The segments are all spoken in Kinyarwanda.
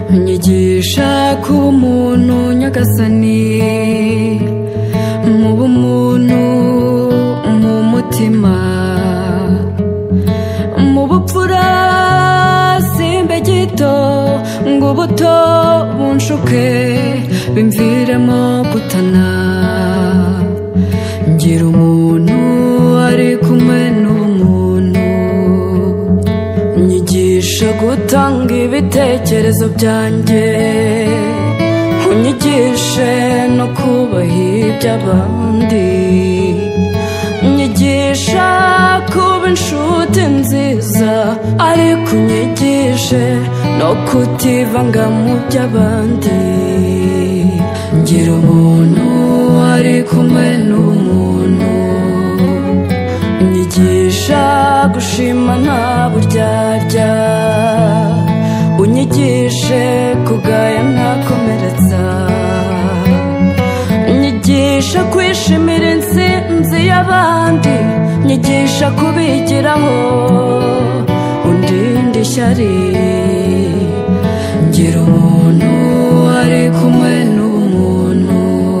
nyigisha kuba umuntu nyagasani, mu bumuntu, mu mutima, mu bupfura simbe gito ngo ubuto bunshuke bimviremo gutana. Ngira umuntu ari kumwe n'umuntu, nyigisha gutanga ibitekerezo byanjye, unyigishe no kubaha iby'abandi, nyigisha kuba inshuti nziza, ariko unyigishe no kutivanga mu by'abandi. Ngira umuntu ari kumwe n'umuntu, unyigisha gushima nta buryarya, unyigishe kugaya ntakomeretsa, nyigisha kwishimira intsinzi y'abandi, nyigisha kubigiraho undinde ishyari. Ngira umuntu ari kumwe n'umuntu,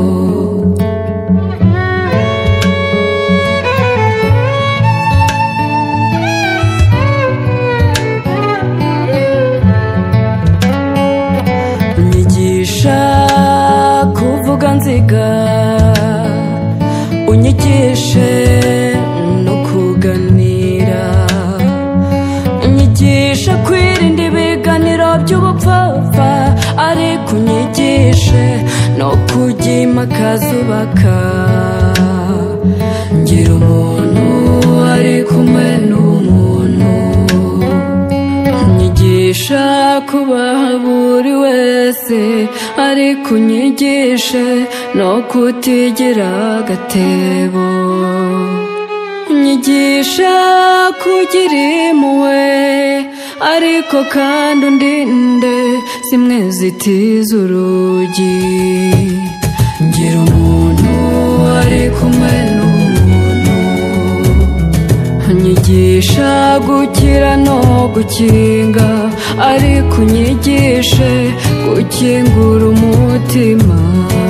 unyigisha kuvuga nziga, unyigishe no kuganira, unyigisha kwirinda ibiganiro by'ubupfapfa, ariko unyigishe no kujya impaka zubaka. Ngira umuntu ari kumwe n'umuntu, unyigisha kubaha buri wese, ariko unyigishe no kutigira agatebo, unyigisha kugira impuhwe, ariko kandi undinde zimwe zitiza urugi. Ngira umuntu ari kumwe n'umuntu, unyigisha gukira no gukinga, ariko unyigishe gukingura umutima,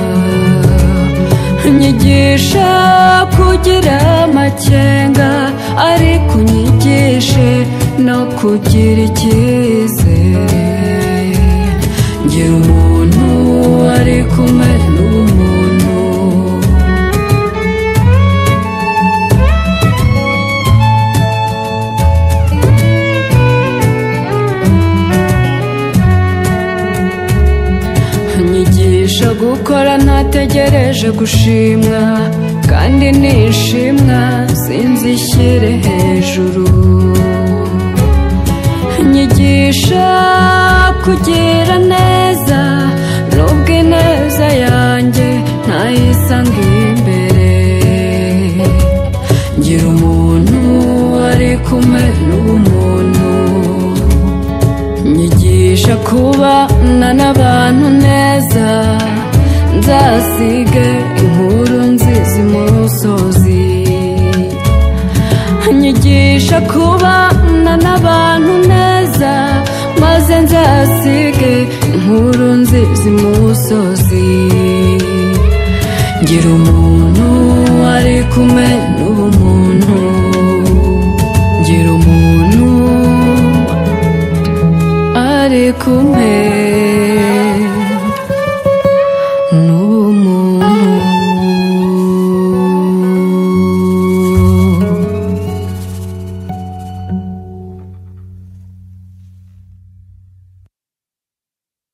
unyigisha kugira amakenga, ariko unyigishe no kugira icyizere. Ngira umuntu ari kumwe n'umuntu, unyigisha gukora ntategereje gushimwa, kandi nishimwa sinzishyire hejuru, unyigisha kugira neza nubwo ineza yanjye ntayisanga imbere. Ngira umuntu ari kumwe n'umuntu, nyigisha kubana n'abantu neza, nzasige inkuru nziza imusozi, nyigisha kubana n'abantu neza, maze nzasige inkuru nziza imusozi. Ngira umuntu ari kumwe n'umuntu, ngira umuntu ari kumwe